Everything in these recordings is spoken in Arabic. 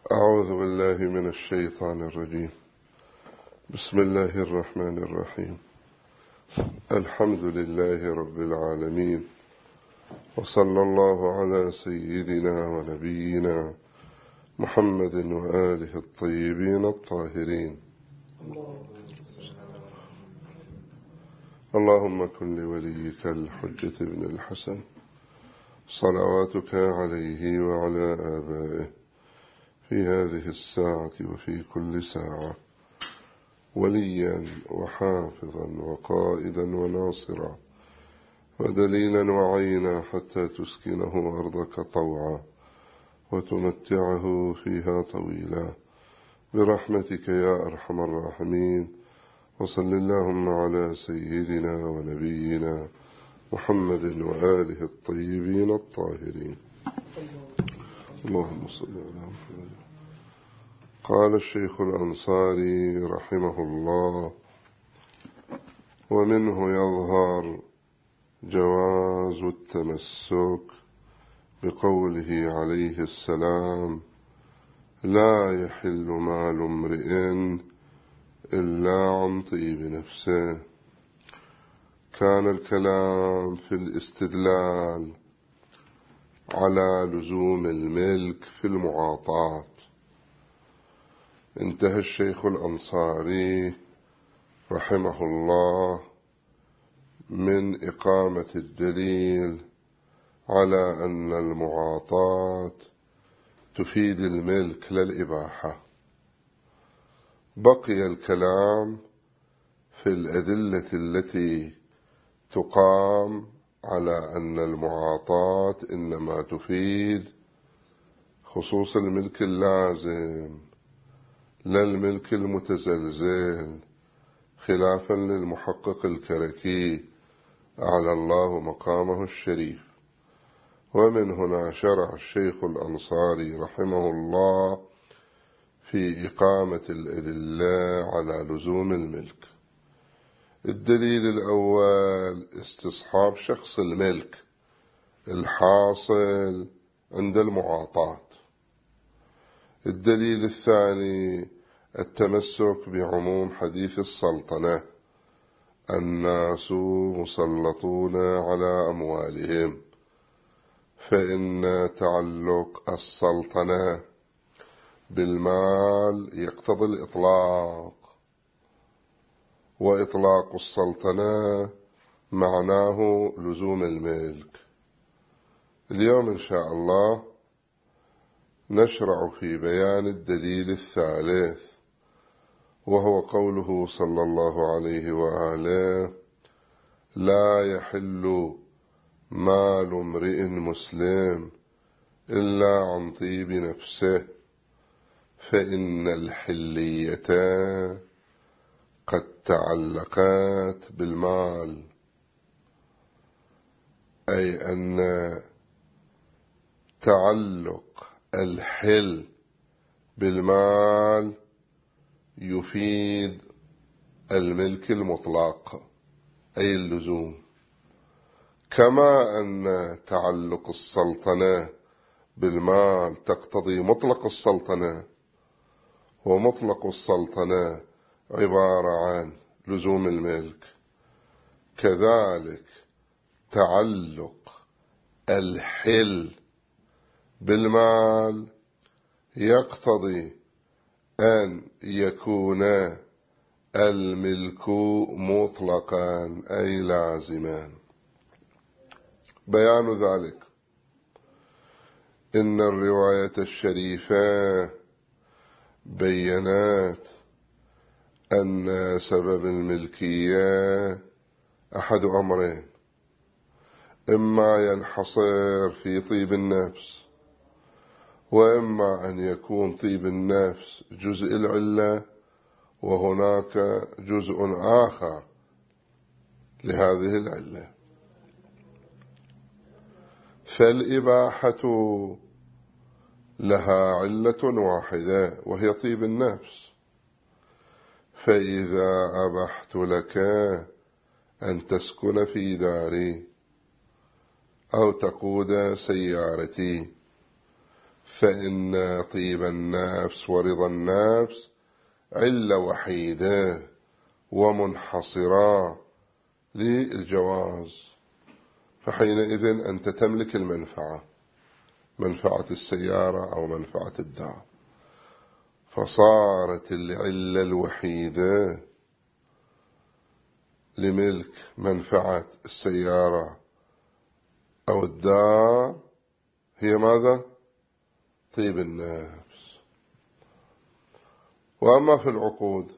أعوذ بالله من الشيطان الرجيم. بسم الله الرحمن الرحيم. الحمد لله رب العالمين، وصلى الله على سيدنا ونبينا محمد وآله الطيبين الطاهرين. اللهم كن لوليك الحجة بن الحسن صلواتك عليه وعلى آبائه في هذه الساعة وفي كل ساعة وليا وحافظا وقائدا وناصرا ودليلا وعينا حتى تسكنه أرضك طوعا وتمتعه فيها طويلا برحمتك يا أرحم الراحمين. وصل اللهم على سيدنا ونبينا محمد وآله الطيبين الطاهرين. اللهم صل على محمد. قال الشيخ الأنصاري رحمه الله: ومنه يظهر جواز التمسك بقوله عليه السلام: لا يحل مال امرئ إلا عن طيب نفسه. كان الكلام في الاستدلال على لزوم الملك في المعاطاة. انتهى الشيخ الأنصاري رحمه الله من إقامة الدليل على أن المعاطاة تفيد الملك للإباحة. بقي الكلام في الأدلة التي تقام على أن المعاطاة إنما تفيد خصوص الملك اللازم لا الملك المتزلزل، خلافا للمحقق الكركي أعلى الله مقامه الشريف. ومن هنا شرع الشيخ الأنصاري رحمه الله في إقامة الأدلة على لزوم الملك. الدليل الأول استصحاب شخص الملك الحاصل عند المعاطاة. الدليل الثاني التمسك بعموم حديث السلطنة: الناس مسلطون على أموالهم، فإن تعلق السلطنة بالمال يقتضي الإطلاق، وإطلاق السلطنة معناه لزوم الملك. اليوم إن شاء الله نشرع في بيان الدليل الثالث، وهو قوله صلى الله عليه وآله: لا يحل مال امرئ مسلم إلا عن طيب نفسه، فإن الحلية قد تعلقت بالمال. أي أن تعلق الحل بالمال يفيد الملك المطلق أي اللزوم، كما أن تعلق السلطنة بالمال تقتضي مطلق السلطنة، ومطلق السلطنة عبارة عن لزوم الملك. كذلك تعلق الحل بالمال يقتضي أن يكون الملك مطلقا أي لازما. بيان ذلك: إن الرواية الشريفة بيّنت أن سبب الملكية أحد أمرين: إما ينحصر في طيب النفس، وإما أن يكون طيب النفس جزء العلة، وهناك جزء آخر لهذه العلة. فالإباحة لها علة واحدة وهي طيب النفس. فإذا أبحت لك أن تسكن في داري أو تقود سيارتي، فإن طيب النفس ورضا النفس علة وحيدة ومنحصرة للجواز، فحينئذ أنت تملك المنفعة، منفعة السيارة أو منفعة الدار، فصارت العلة الوحيدة لملك منفعة السيارة أو الدار هي ماذا؟ طيب النفس. وأما في العقود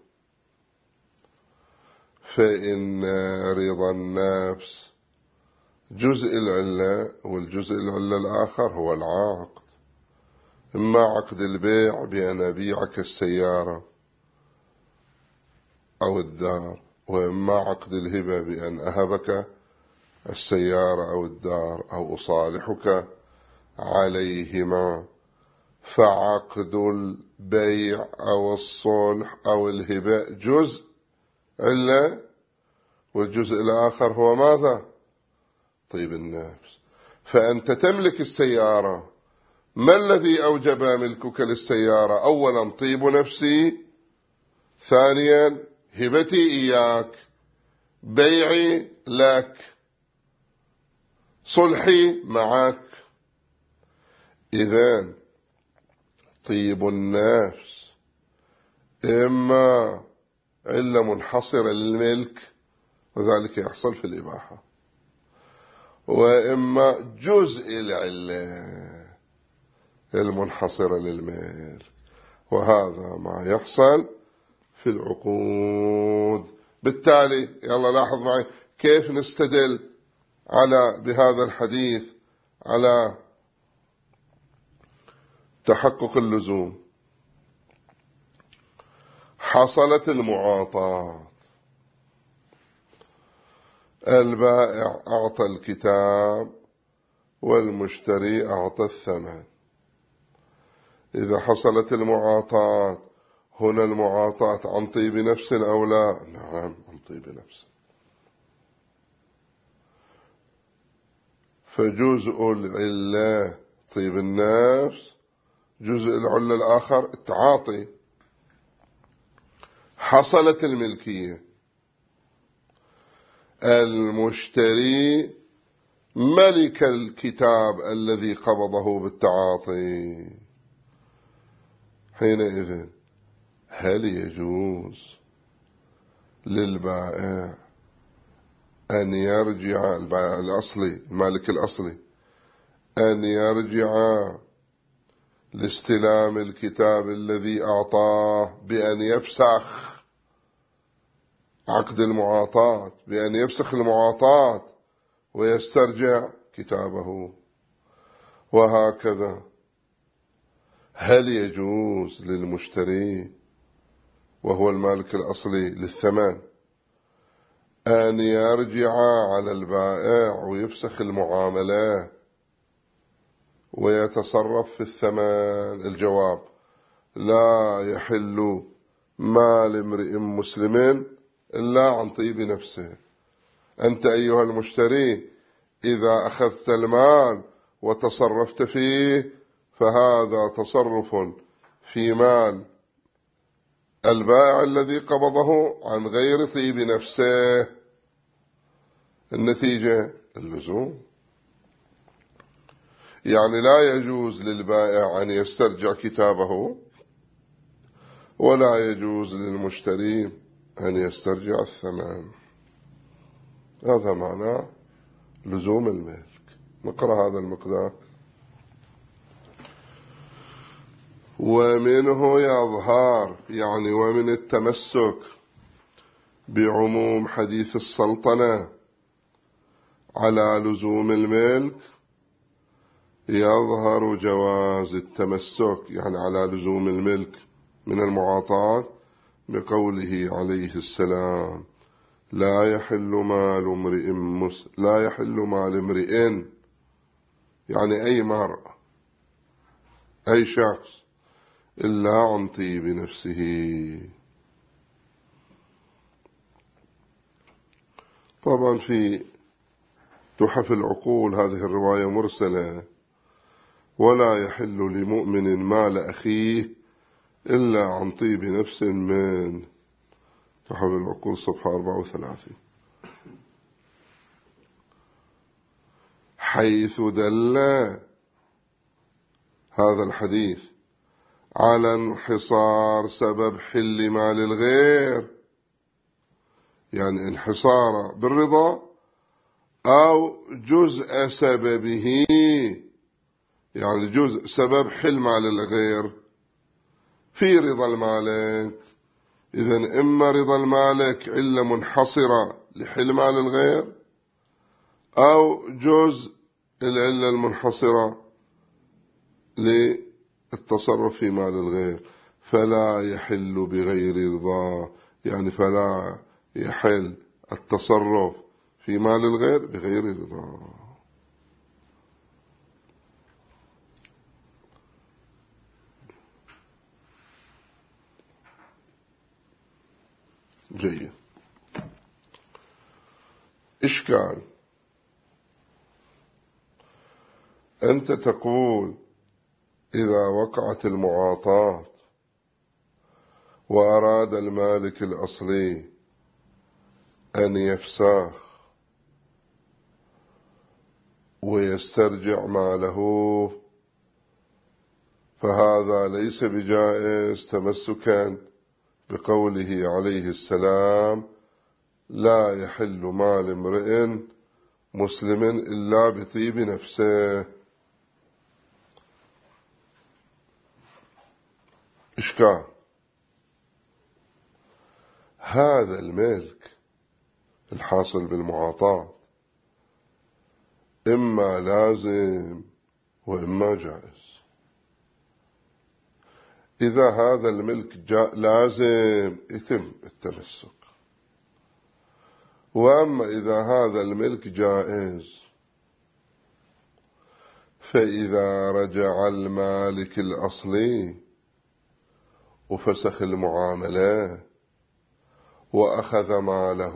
فإن رضا النفس جزء العلة، والجزء العلة الآخر هو العقد، إما عقد البيع بأن أبيعك السيارة أو الدار، وإما عقد الهبة بأن أهبك السيارة أو الدار أو أصالحك عليهما. فعقد البيع أو الصلح أو الهبة جزء علة، والجزء الآخر هو ماذا؟ طيب النفس. فأنت تملك السيارة، ما الذي أوجب ملكك للسيارة؟ أولا طيب نفسي، ثانيا هبتي إياك، بيعي لك، صلحي معك. إذن طيب النفس إما علة منحصرة للملك وذلك يحصل في الإباحة، وإما جزء العلة المنحصرة للملك، وهذا ما يحصل في العقود. بالتالي يلا لاحظ معي كيف نستدل بهذا الحديث على تحقق اللزوم. حصلت المعاطاة، البائع أعطى الكتاب والمشتري أعطى الثمن. إذا حصلت المعاطاة، هنا المعاطاة عن طيب نفس أو لا؟ نعم عن طيب نفس. فجزء العلة طيب النفس، جزء العلة الآخر التعاطي. حصلت الملكية، المشتري ملك الكتاب الذي قبضه بالتعاطي. حينئذ هل يجوز للبائع أن يرجع، البائع الأصلي المالك الأصلي، أن يرجع لاستلام الكتاب الذي أعطاه بأن يفسخ عقد المعاطاة، بأن يفسخ المعاطاة ويسترجع كتابه؟ وهكذا هل يجوز للمشتري وهو المالك الأصلي للثمن أن يرجع على البائع ويفسخ المعاملة ويتصرف في الثمن؟ الجواب: لا يحل مال امرئ مسلم إلا عن طيب نفسه. أنت أيها المشتري إذا أخذت المال وتصرفت فيه فهذا تصرف في مال البائع الذي قبضه عن غير طيب نفسه. النتيجة اللزوم، يعني لا يجوز للبائع أن يسترجع كتابه، ولا يجوز للمشتري أن يسترجع الثمن. هذا معنى لزوم الملك. نقرأ هذا المقدار: ومنه يظهر، يعني ومن التمسك بعموم حديث السلطنة على لزوم الملك، يظهر جواز التمسك يعني على لزوم الملك من المعاطاة بقوله عليه السلام: لا يحل مال امرئ، يعني أي مرء أي شخص، إلا عن طيب نفسه. طبعا في تحف العقول هذه الرواية مرسلة، ولا يحل لمؤمن مال أخيه إلا عن طيب نفس من تحب العقول صفحة 34. حيث دل هذا الحديث على انحصار سبب حل مال الغير، يعني انحصار بالرضا، أو جزء سببه، يعني جزء سبب حل مال الغير في رضا المالك. إذن إما رضا المالك علة منحصرة لحل مال الغير، أو جزء العلة المنحصرة للتصرف في مال الغير، فلا يحل بغير رضا، يعني فلا يحل التصرف في مال الغير بغير رضا. جيد. إشكال: أنت تقول إذا وقعت المعاطاة وأراد المالك الأصلي أن يفسخ ويسترجع ماله، فهذا ليس بجائز تمسكا بقوله عليه السلام: لا يحل مال امرئ مسلم إلا بطيب نفسه. إشكال: هذا الملك الحاصل بالمعاطاة إما لازم وإما جائز. إذا هذا الملك لازم يتم التمسك، وأما إذا هذا الملك جائز فإذا رجع المالك الأصلي وفسخ المعاملة وأخذ ماله،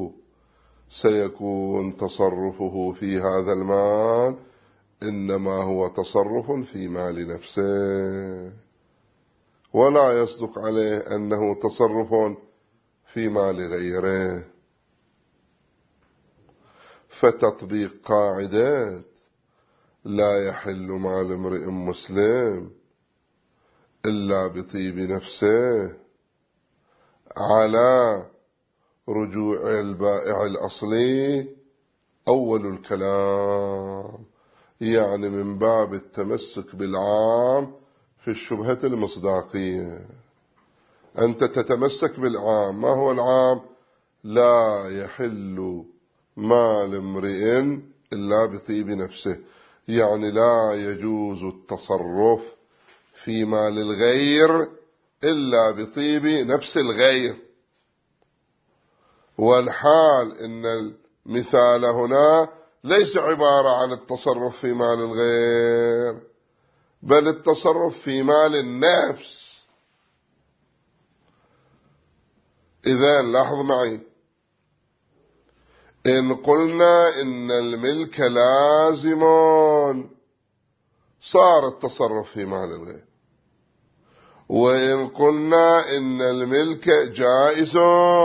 سيكون تصرفه في هذا المال إنما هو تصرف في مال نفسه، ولا يصدق عليه أنه تصرف في مال غيره. فتطبيق قاعدة لا يحل مال امرئ مسلم إلا بطيب نفسه على رجوع البائع الأصلي أول الكلام، يعني من باب التمسك بالعام في الشبهة المصداقية. أنت تتمسك بالعام. ما هو العام؟ لا يحل مال امرئ إلا بطيب نفسه، يعني لا يجوز التصرف في مال الغير إلا بطيب نفس الغير. والحال إن المثال هنا ليس عبارة عن التصرف في مال الغير، بل التصرف في مال النفس. إذن لاحظ معي، إن قلنا إن الملك لازم صار التصرف في مال الغير، وإن قلنا إن الملك جائز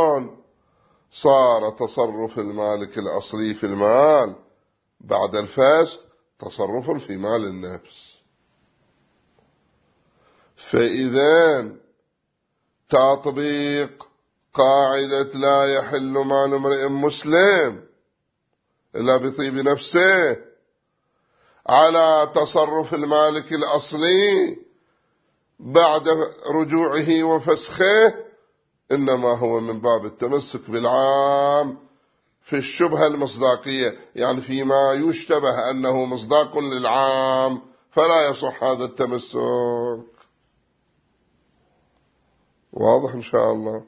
صار تصرف المالك الأصلي في المال بعد الفسخ تصرف في مال النفس. فإذا تطبيق قاعدة لا يحل مال امرئ مسلم إلا بطيب نفسه على تصرف المالك الأصلي بعد رجوعه وفسخه إنما هو من باب التمسك بالعام في الشبهة المصداقية، يعني فيما يشتبه أنه مصداق للعام فلا يصح هذا التمسك. واضح إن شاء الله؟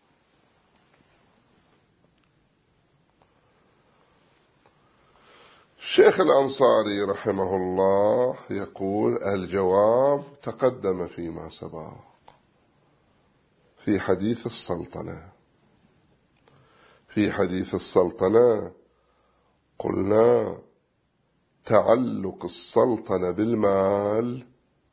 الشيخ الأنصاري رحمه الله يقول: الجواب تقدم فيما سبق في حديث السلطنة. في حديث السلطنة قلنا تعلق السلطنة بالمال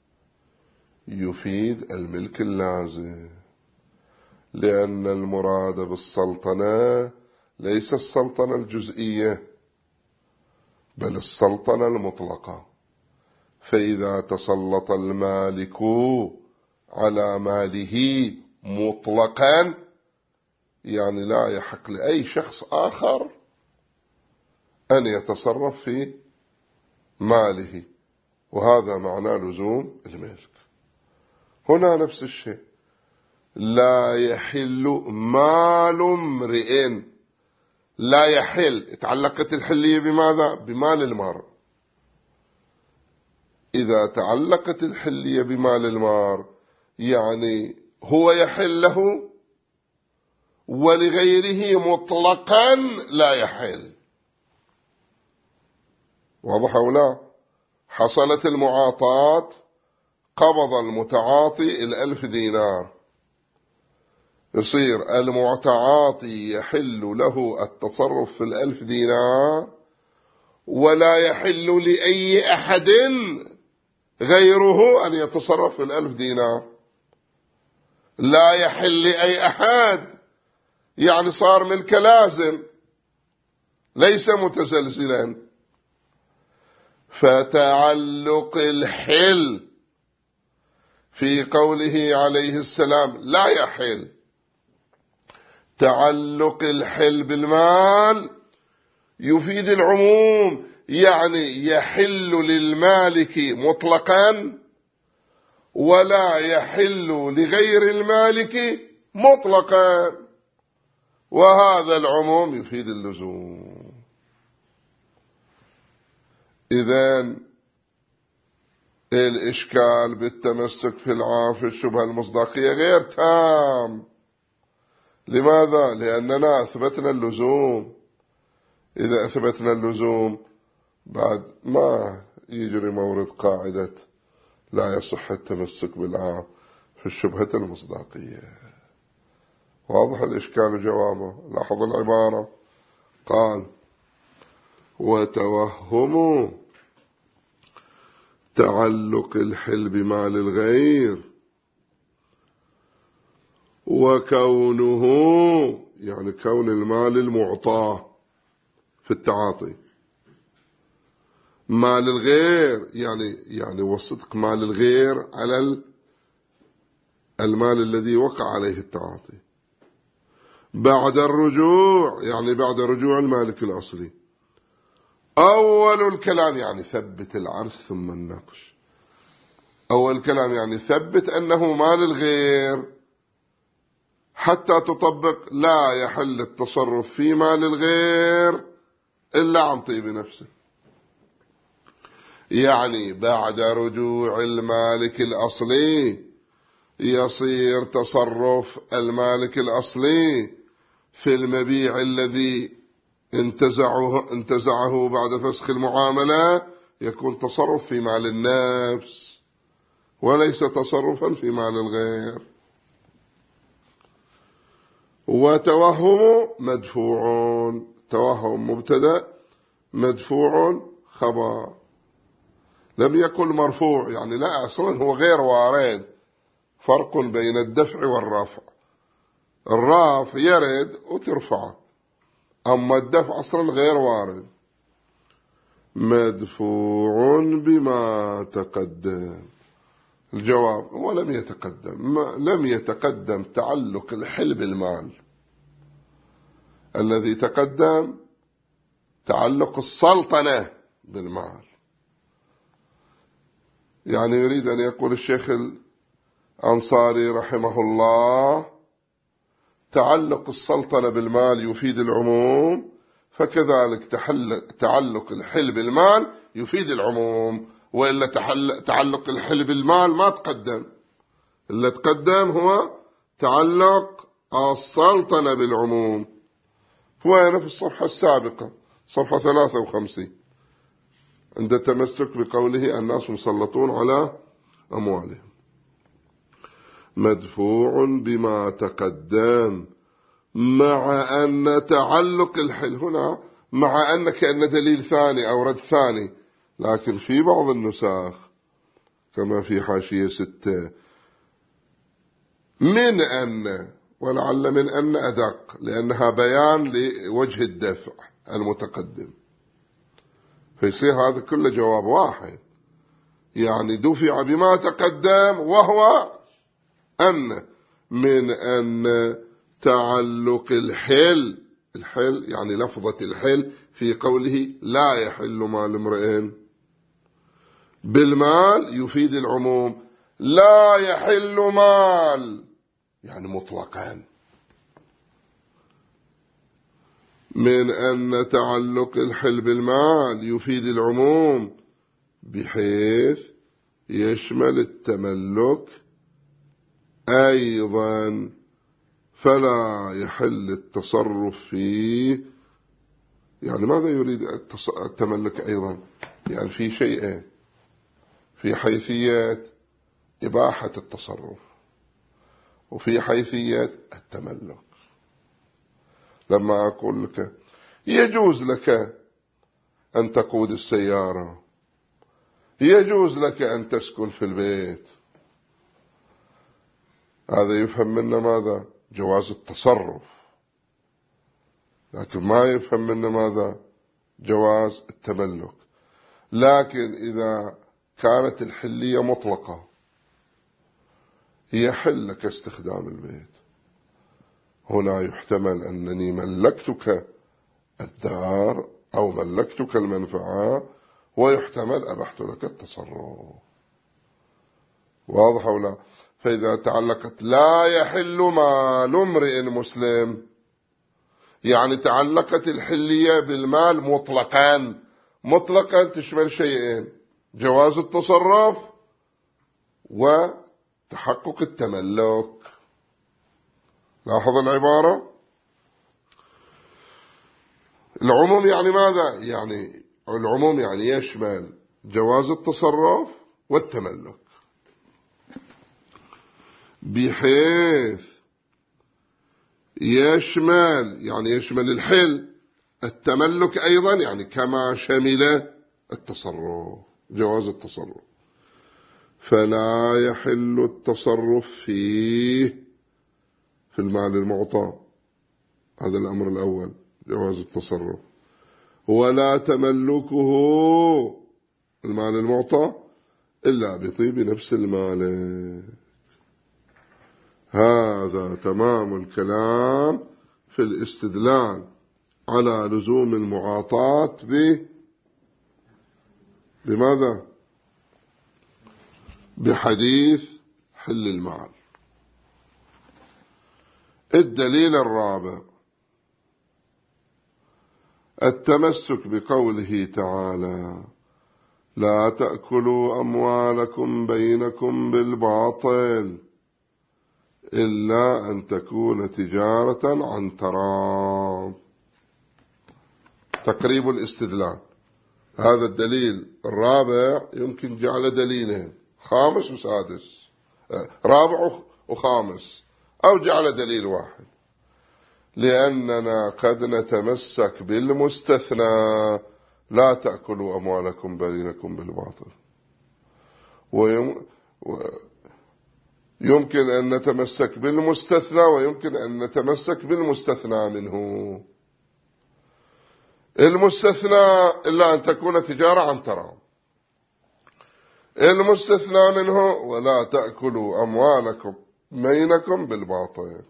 يفيد الملك اللازم، لأن المراد بالسلطنة ليس السلطنة الجزئية بل السلطنة المطلقة. فإذا تسلط المالك على ماله مطلقا يعني لا يحق لأي شخص آخر أن يتصرف في ماله، وهذا معنى لزوم الملك. هنا نفس الشيء، لا يحل مال امرئ، لا يحل، تعلقت الحلية بماذا؟ بمال المار. إذا تعلقت الحلية بمال المار يعني هو يحل له ولغيره مطلقا لا يحل. واضح أو لا؟ حصلت المعاطاة، قبض المتعاطي 1000 دينار، يصير المتعاطي يحل له التصرف في 1000 دينار ولا يحل لأي أحد غيره أن يتصرف في 1000 دينار. لا يحل لأي أحد يعني صار ملك لازم ليس متزلزلا. فتعلق الحل في قوله عليه السلام لا يحل، تعلق الحل بالمال يفيد العموم، يعني يحل للمالك مطلقا ولا يحل لغير المالك مطلقا، وهذا العموم يفيد اللزوم. إذن الإشكال بالتمسك في العام في الشبهة المصداقية غير تام. لماذا؟ لأننا أثبتنا اللزوم. إذا أثبتنا اللزوم بعد ما يجري مورد قاعدة لا يصح التمسك بالعام في الشبهة المصداقية. واضح الإشكال جوابه. لاحظ العبارة، قال وتوهم تعلق الحل بمال الغير وكونه، يعني كون المال المعطى في التعاطي مال الغير، يعني وصدق مال الغير على المال الذي وقع عليه التعاطي بعد الرجوع، يعني بعد رجوع المالك الأصلي. أول الكلام يعني ثبت العرش ثم النقش. أول الكلام يعني ثبت أنه مال الغير حتى تطبق لا يحل التصرف في مال الغير إلا عن طيب نفسه. يعني بعد رجوع المالك الأصلي يصير تصرف المالك الأصلي في المبيع الذي انتزعه بعد فسخ المعاملة، يكون تصرف في مال النفس وليس تصرفا في مال الغير. وتوهم مدفوع، توهم مبتدأ، مدفوع خبر. لم يكن مرفوع، يعني لا أصلا هو غير وارد. فرق بين الدفع والرفع، الرفع يرد وترفعه، أما الدفع أصلا غير وارد. مدفوع بما تقدم. الجواب ولم يتقدم، لم يتقدم تعلق الحل بالمال. الذي تقدم تعلق السلطنة بالمال. يعني يريد أن يقول الشيخ الأنصاري رحمه الله تعلق السلطنة بالمال يفيد العموم، فكذلك تعلق الحل بالمال يفيد العموم، وإلا تعلق الحل بالمال ما تقدم. اللي تقدم هو تعلق السلطنة بالعموم. وهنا في الصفحة السابقة صفحة 53 عند التمسك بقوله الناس مسلطون على أموالهم. مدفوع بما تقدم مع أن تعلق الحل هنا، مع أن كأن دليل ثاني أو رد ثاني لكن في بعض النسخ كما في حاشية 6 من أن، ولعل من أن أدق لأنها بيان لوجه الدفع المتقدم، فيصير هذا كله جواب واحد، يعني دفع بما تقدم، وهو أن من أن تعلق الحل يعني لفظة الحل في قوله لا يحل مال امرئ بالمال يفيد العموم، لا يحل مال يعني مطلقا، من أن تعلق الحل بالمال يفيد العموم بحيث يشمل التملك أيضا، فلا يحل التصرف فيه. يعني ماذا يريد التملك أيضا؟ يعني في شيئين، في حيثية إباحة التصرف وفي حيثية التملك. لما أقول لك يجوز لك أن تقود السيارة، يجوز لك أن تسكن في البيت، هذا يفهم منا ماذا؟ جواز التصرف، لكن ما يفهم منا ماذا؟ جواز التملك. لكن إذا كانت الحلية مطلقة، يحل لك استخدام البيت، هنا يحتمل أنني ملكتك الدار أو ملكتك المنفعة، ويحتمل أبحت لك التصرف. واضح أو لا؟ فإذا تعلقت لا يحل مال امرئ مسلم، يعني تعلقت الحلية بالمال مطلقا تشمل شيئين: جواز التصرف وتحقق التملك. لاحظ العبارة. العموم يعني ماذا؟ يعني العموم يعني يشمل جواز التصرف والتملك، بحيث يشمل الحل، التملك أيضا يعني كما شمل التصرف، جواز التصرف، فلا يحل التصرف فيه في المال المعطى، هذا الأمر الأول جواز التصرف، ولا تملكه المال المعطى إلا بطيب نفس المالك. هذا تمام الكلام في الاستدلال على لزوم المعاطاة بماذا؟ بحديث حل المال. الدليل الرابع التمسك بقوله تعالى: لا تأكلوا أموالكم بينكم بالباطل إلا أن تكون تجارة عن تراض. تقريب الاستدلال. هذا الدليل الرابع يمكن جعل دليلين، خامس وسادس، رابع وخامس، أو جعل دليل واحد، لأننا قد نتمسك بالمستثنى: لا تأكلوا أموالكم بينكم بالباطل، يمكن أن نتمسك بالمستثنى، ويمكن أن نتمسك بالمستثنى منه. المستثنى إلا أن تكون تجارة عن تراض، المستثنى منه ولا تأكلوا أموالكم بينكم بالباطل.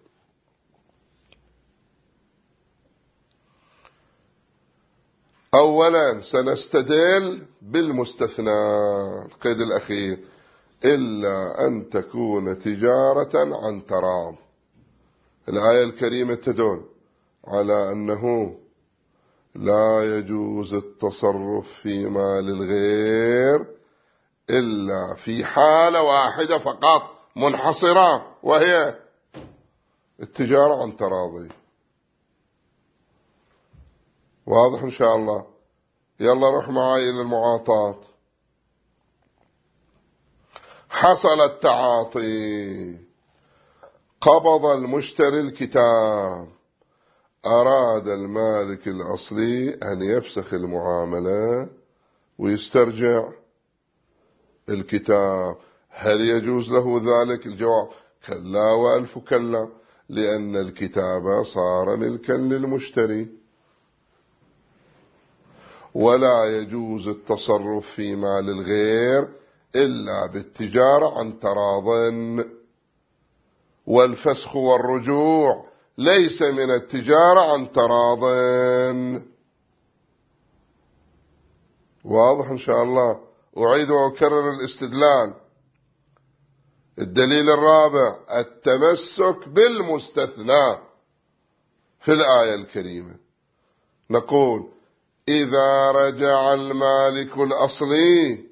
أولا سنستدل بالمستثنى، القيد الأخير: إلا أن تكون تجارة عن تراض. الآية الكريمة تدل على أنه لا يجوز التصرف في مال الغير إلا في حالة واحدة فقط منحصرة، وهي التجارة عن تراضي. واضح إن شاء الله؟ يلا روح معي إلى المعاطاة. حصل التعاطي، قبض المشتري الكتاب، أراد المالك الأصلي أن يفسخ المعاملة ويسترجع الكتاب. هل يجوز له ذلك؟ الجواب كلا وألف كلا، لأن الكتاب صار ملكا للمشتري، ولا يجوز التصرف في مال الغير إلا بالتجارة عن تراض، والفسخ والرجوع ليس من التجارة عن تراض. واضح إن شاء الله؟ أعيد وأكرر الاستدلال. الدليل الرابع التمسك بالمستثنى في الآية الكريمة. نقول إذا رجع المالك الأصلي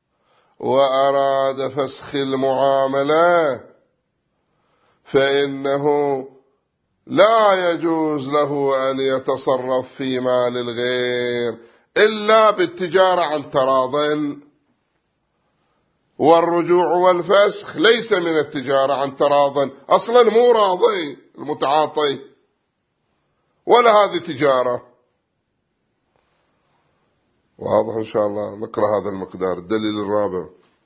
وأراد فسخ المعاملة فإنه لا يجوز له أن يتصرف في مال الغير إلا بالتجارة عن تراض، والرجوع والفسخ ليس من التجارة عن تراض، أصلا مو راضي المتعاطي ولا هذه تجارة. واضح إن شاء الله؟ نقرأ هذا المقدار. الدليل الرابع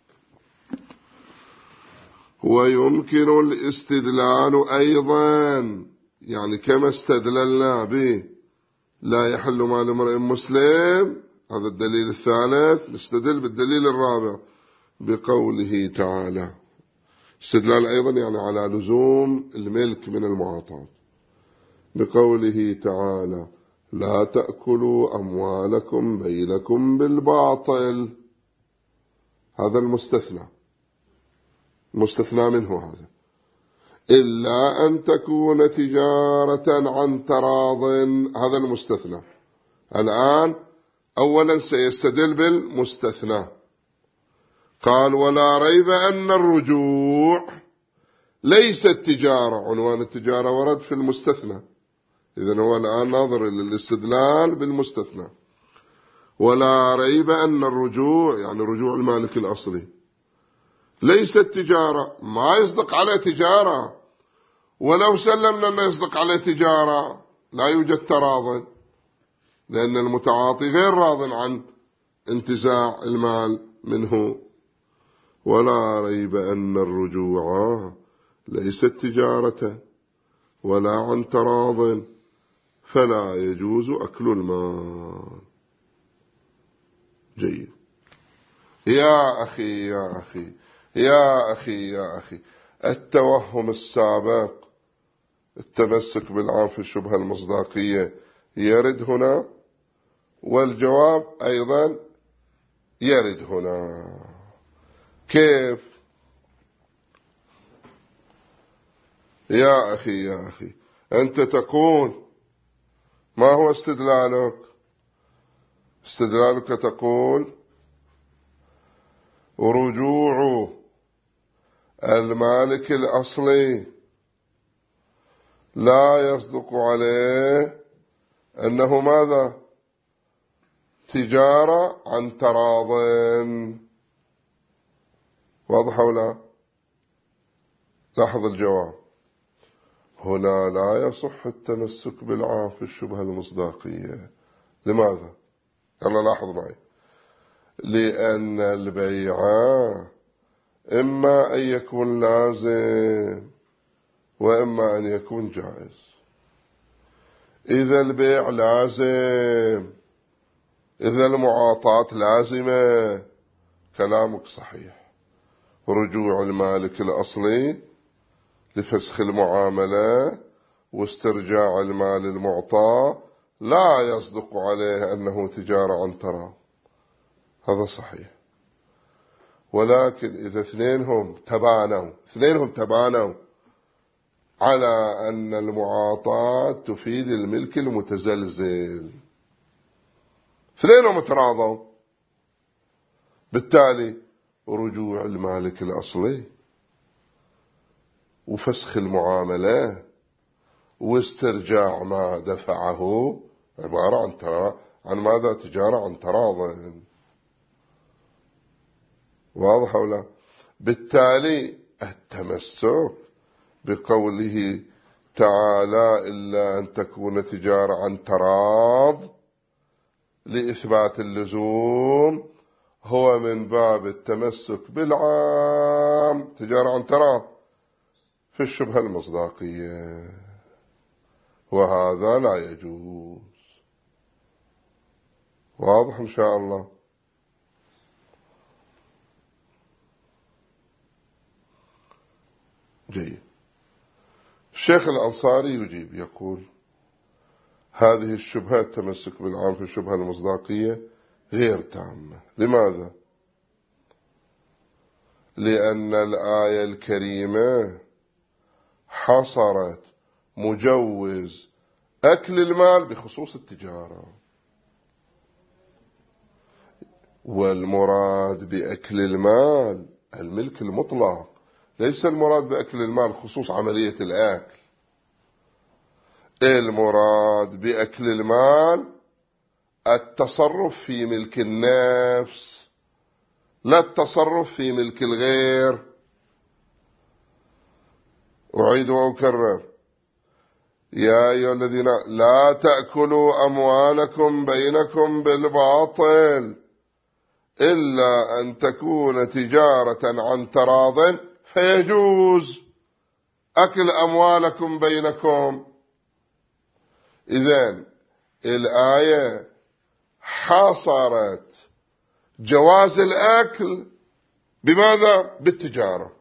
ويمكن الاستدلال أيضا، يعني كما استدللنا به لا يحل مال امرئ مسلم، هذا الدليل الثالث، نستدل بالدليل الرابع بقوله تعالى. استدلال أيضا يعني على لزوم الملك من المعاطاة، بقوله تعالى لا تأكلوا أموالكم بينكم بالباطل. هذا المستثنى، مستثنى منه هذا، إلا أن تكون تجارة عن تراض، هذا المستثنى. الآن أولا سيستدل بالمستثنى. قال ولا ريب أن الرجوع ليس التجارة، عنوان التجارة ورد في المستثنى، إذن هو الآن ناظر للاستدلال بالمستثنى. ولا ريب أن الرجوع يعني رجوع المالك الأصلي ليس التجارة، ما يصدق على تجارة، ولو سلمنا أنه يصدق على تجارة لا يوجد تراض، لأن المتعاطي غير راض عن انتزاع المال منه. ولا ريب أن الرجوع ليست تجارة ولا عن تراض فلا يجوز أكل المال. جيد. يا أخي يا أخي يا أخي يا أخي، التوهم السابق التمسك بالعام في الشبهة المصداقية يرد هنا، والجواب أيضا يرد هنا. كيف؟ يا أخي يا أخي، أنت تقول ما هو استدلالك؟ استدلالك تقول رجوع المالك الأصلي لا يصدق عليه أنه ماذا؟ تجارة عن تراض. واضح ولا؟ لاحظ الجواب هنا لا يصح التمسك بالعام في الشبهة المصداقية. لماذا؟ يلا لاحظ معي. لأن البيع إما أن يكون لازم وإما أن يكون جائز. إذا البيع لازم، إذا المعاطاة لازمة، كلامك صحيح، رجوع المالك الأصلي لفسخ المعاملة واسترجاع المال المعطى لا يصدق عليه أنه تجارة عن تراض، هذا صحيح. ولكن إذا اثنينهم تبانوا على أن المعاطاة تفيد الملك المتزلزل، اثنينهم تراضوا، بالتالي رجوع المالك الأصلي وفسخ المعاملة واسترجاع ما دفعه عبارة عن ماذا؟ تجارة عن تراض. واضح ولا؟ بالتالي التمسك بقوله تعالى إلا أن تكون تجارة عن تراض لإثبات اللزوم هو من باب التمسك بالعام، تجارة عن تراض، في الشبهة المصداقية، وهذا لا يجوز. واضح إن شاء الله؟ جيد. الشيخ الأنصاري يجيب يقول: هذه الشبهة التمسك بالعام في الشبهة المصداقية غير تامة. لماذا؟ لأن الآية الكريمة حصرت مجوز أكل المال بخصوص التجارة، والمراد بأكل المال الملك المطلق، ليس المراد بأكل المال خصوص عملية الأكل. المراد بأكل المال التصرف في ملك النفس، لا التصرف في ملك الغير. أعيد وأكرر: يا أيها الذين لا تأكلوا أموالكم بينكم بالباطل إلا أن تكون تجارة عن تراض فيجوز أكل أموالكم بينكم. إذن الآية حاصرت جواز الأكل بماذا؟ بالتجارة.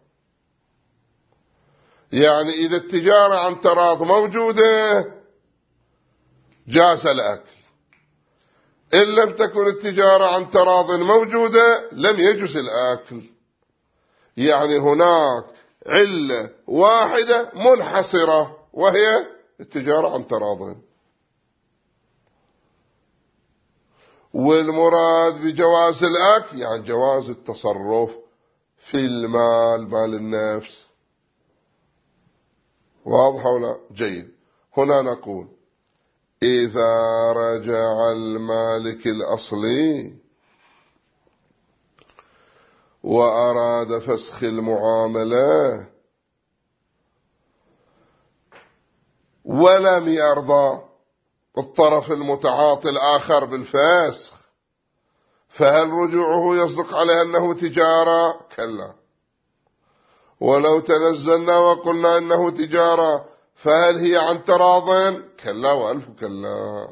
يعني إذا التجارة عن تراض موجودة جاز الأكل، إن لم تكن التجارة عن تراض موجودة لم يجوز الأكل. يعني هناك علة واحدة منحصرة وهي التجارة عن تراض. والمراد بجواز الأكل يعني جواز التصرف في المال، مال النفس. واضح ولا؟ جيد. هنا نقول: إذا رجع المالك الأصلي وأراد فسخ المعاملة ولم يرضى الطرف المتعاطي الآخر بالفسخ، فهل رجوعه يصدق عليه أنه تجارة؟ كلا. ولو تنزلنا وقلنا أنه تجارة فهل هي عن تراض؟ كلا وألف كلا.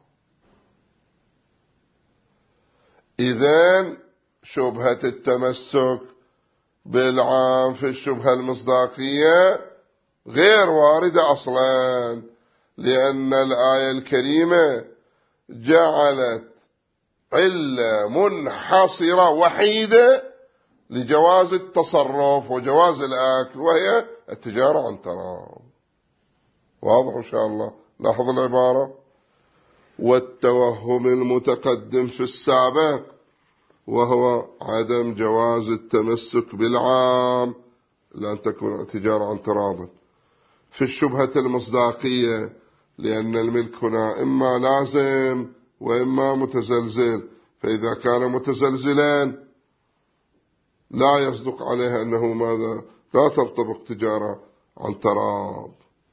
إذن شبهة التمسك بالعام في الشبهة المصداقية غير واردة أصلا، لأن الآية الكريمة جعلت علة منحصرة وحيدة لجواز التصرف وجواز الأكل، وهي التجارة عن تراض. واضح إن شاء الله؟ لاحظ العبارة: والتوهم المتقدم في السابق، وهو عدم جواز التمسك بالعام لأن تكون تجارة عن تراض في الشبهة المصداقية، لأن الملك هنا إما لازم وإما متزلزل، فإذا كان متزلزلا لا يصدق عليه أنه ماذا؟ لا تنطبق تجارة عن تراض.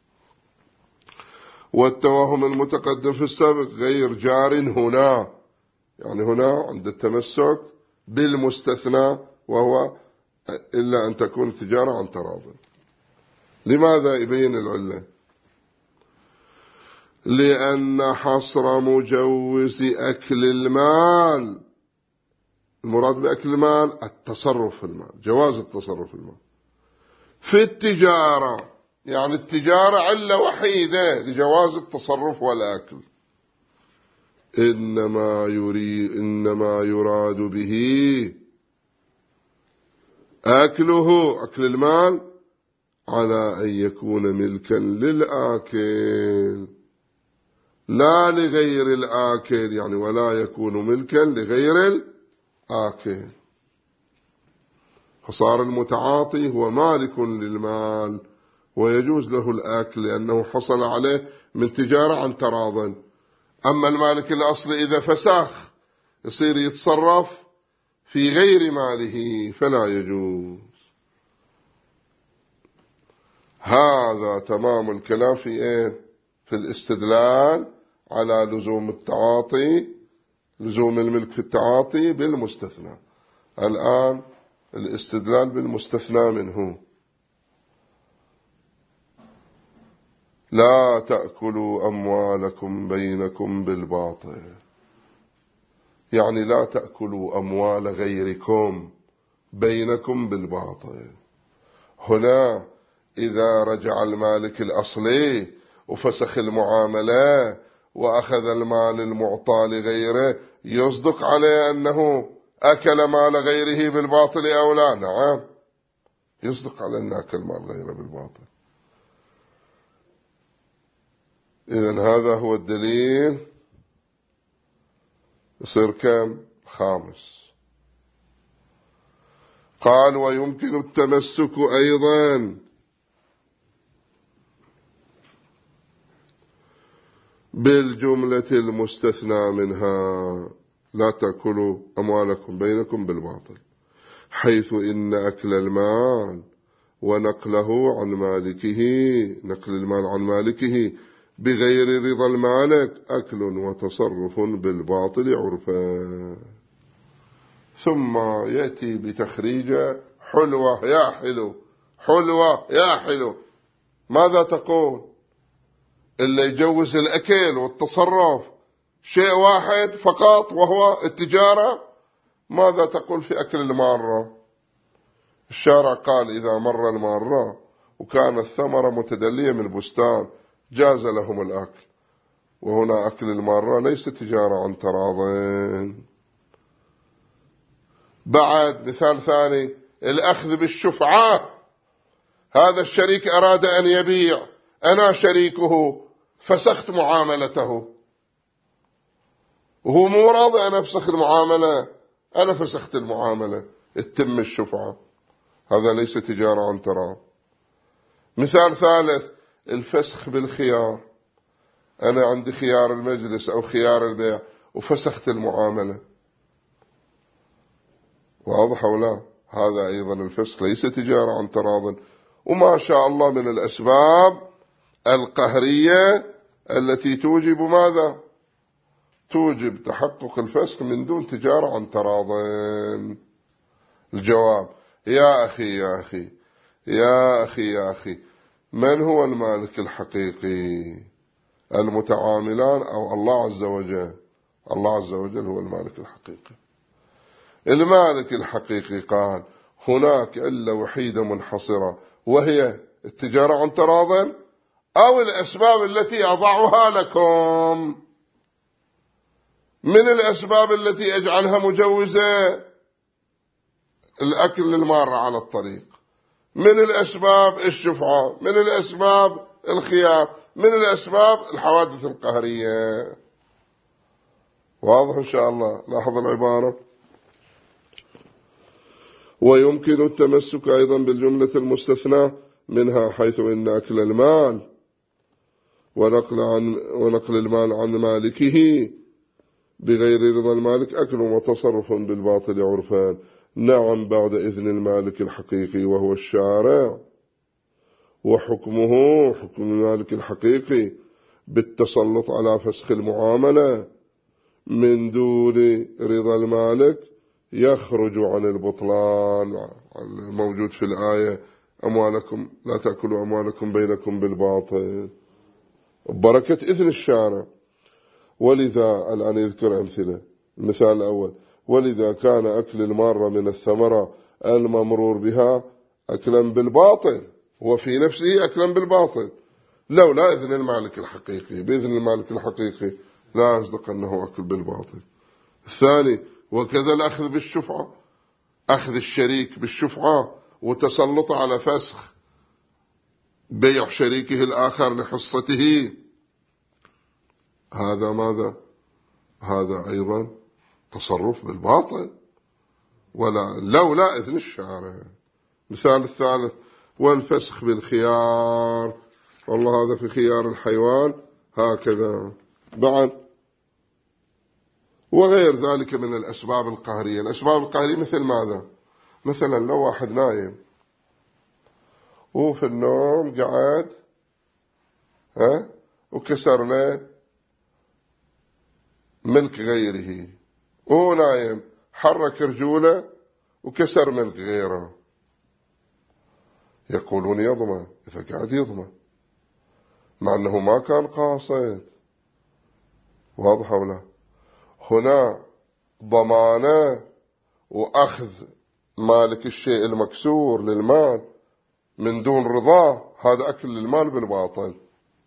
والتوهم المتقدم في السابق غير جار هنا، يعني هنا عند التمسك بالمستثنى، وهو إلا أن تكون تجارة عن تراض. لماذا؟ يبين العلة: لأن حصر مجوز أكل المال، المراد بأكل المال التصرف في المال، جواز التصرف في المال في التجارة، يعني التجارة علة وحيدة لجواز التصرف والأكل، إنما يراد به أكله، أكل المال، على أن يكون ملكا للآكل لا لغير الآكل، يعني ولا يكون ملكا لغير الآكل. فصار المتعاطي هو مالك للمال ويجوز له الأكل لأنه حصل عليه من تجارة عن تراض. أما المالك الأصلي إذا فسخ يصير يتصرف في غير ماله فلا يجوز. هذا تمام الكلام في إيه؟ في الاستدلال على لزوم التعاطي لزوم الملك في التعاطي بالمستثنى. الآن الاستدلال بالمستثنى منه. لا تأكلوا أموالكم بينكم بالباطل، يعني لا تأكلوا أموال غيركم بينكم بالباطل. هنا إذا رجع المالك الأصلي وفسخ المعاملة وأخذ المال المعطى لغيره، يصدق عليه أنه أكل مال غيره بالباطل أو لا؟ نعم، يصدق على أنه أكل مال غيره بالباطل. إذن هذا هو الدليل. يصير كم؟ 5. قال ويمكن التمسك أيضا بالجملة المستثنى منها، لا تأكلوا أموالكم بينكم بالباطل، حيث إن أكل المال ونقله عن مالكه، نقل المال عن مالكه بغير رضا المالك أكل وتصرف بالباطل عرفا. ثم يأتي بتخريج حلوة يا حلو، حلوة يا حلو. ماذا تقول؟ اللي يجوز الأكل والتصرف شيء واحد فقط وهو التجارة. ماذا تقول في أكل المارة؟ الشارع قال إذا مر المارة وكان الثمرة متدلية من البستان جاز لهم الأكل. وهنا أكل المارة ليس تجارة عن تراض. بعد مثال ثاني، الأخذ بالشفعة. هذا الشريك أراد أن يبيع، أنا شريكه فسخت معاملته، وهو مو راضي أنا أفسخ المعاملة، أنا فسخت المعاملة، اتم الشفعة. هذا ليس تجارة عن تراض. مثال ثالث، الفسخ بالخيار. أنا عندي خيار المجلس أو خيار البيع وفسخت المعاملة. واضح ولا؟ هذا أيضا الفسخ ليس تجارة عن تراض. وما شاء الله من الأسباب القهرية التي توجب ماذا؟ توجب تحقق الفسخ من دون تجارة عن تراض. الجواب يا أخي يا أخي يا أخي يا أخي، من هو المالك الحقيقي؟ المتعاملان أو الله عز وجل؟ الله عز وجل هو المالك الحقيقي. المالك الحقيقي قال هناك علة وحيدة منحصرة، وهي التجارة عن تراض أو الأسباب التي أضعها لكم. من الأسباب التي أجعلها مجوزة الأكل المارة على الطريق، من الأسباب الشفعة، من الأسباب الخيار، من الأسباب الحوادث القهرية. واضح إن شاء الله؟ لاحظ العبارة. ويمكن التمسك أيضا بالجملة المستثنى منها، حيث إن أكل المال ونقل المال عن مالكه بغير رضا المالك أكل وتصرف بالباطل عرفان. نعم، بعد إذن المالك الحقيقي وهو الشارع، وحكمه حكم المالك الحقيقي بالتسلط على فسخ المعاملة من دون رضا المالك يخرج عن البطلان الموجود في الآية أموالكم لا تأكلوا أموالكم بينكم بالباطل، بركة إذن الشارع. ولذا الآن يذكر أمثلة. المثال الأول، ولذا كان أكل المارة من الثمرة الممرور بها أكلا بالباطل، وفي نفسه أكلا بالباطل لولا إذن المالك الحقيقي. بإذن المالك الحقيقي لا يصدق أنه أكل بالباطل. الثاني، وكذا الأخذ بالشفعة، أخذ الشريك بالشفعة وتسلط على فسخ بيع شريكه الآخر لحصته، هذا ماذا؟ هذا أيضا تصرف بالباطل لولا إذن الشارع. مثال الثالث، والفسخ بالخيار، والله هذا في خيار الحيوان هكذا بعد، وغير ذلك من الأسباب القهرية. الأسباب القهرية مثل ماذا؟ مثلا لو واحد نايم وفي النوم قعد وكسر له ملك غيره وهو نايم حرك رجوله وكسر ملك غيره، يقولون يضمن إذا قاعد يضمن مع أنه ما كان قاصد. واضح ولا؟ هنا ضمانه وأخذ مالك الشيء المكسور للمال من دون رضاه، هذا أكل المال بالباطل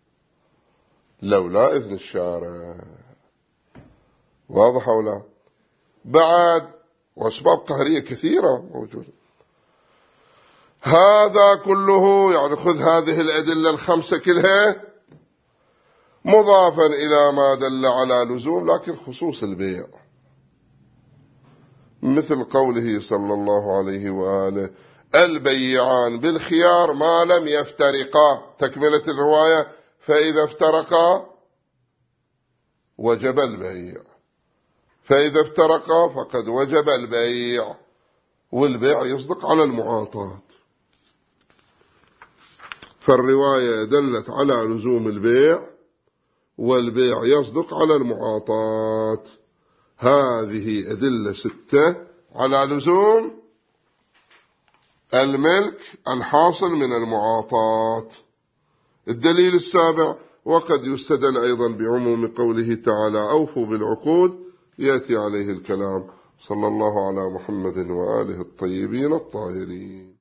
لولا إذن الشارع. واضح ولا؟ بعد وأسباب قهرية كثيرة موجودة. هذا كله يعني خذ هذه الأدلة الخمسة كلها مضافا إلى ما دل على لزوم لكن خصوص البيع، مثل قوله صلى الله عليه وآله البيعان بالخيار ما لم يفترقا، تكملة الرواية فإذا افترقا وجب البيع، فإذا افترقا فقد وجب البيع، والبيع يصدق على المعاطاة. فالرواية دلت على لزوم البيع والبيع يصدق على المعاطاة. هذه أدلة 6 على لزوم الملك الحاصل من المعاطاة. الدليل السابع وقد يستدل أيضا بعموم قوله تعالى أوفوا بالعقود، يأتي عليه الكلام. صلى الله على محمد وآله الطيبين الطاهرين.